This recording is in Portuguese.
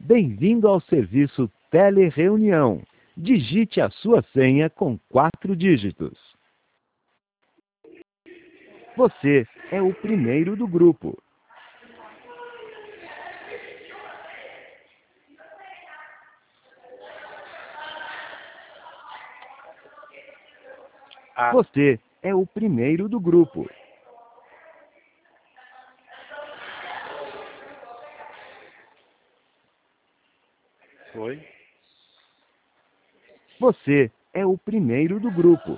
Bem-vindo ao serviço Telereunião. Digite a sua senha com 4 dígitos. Você é o primeiro do grupo. A. Você é o primeiro do grupo. Foi. Você é o primeiro do grupo.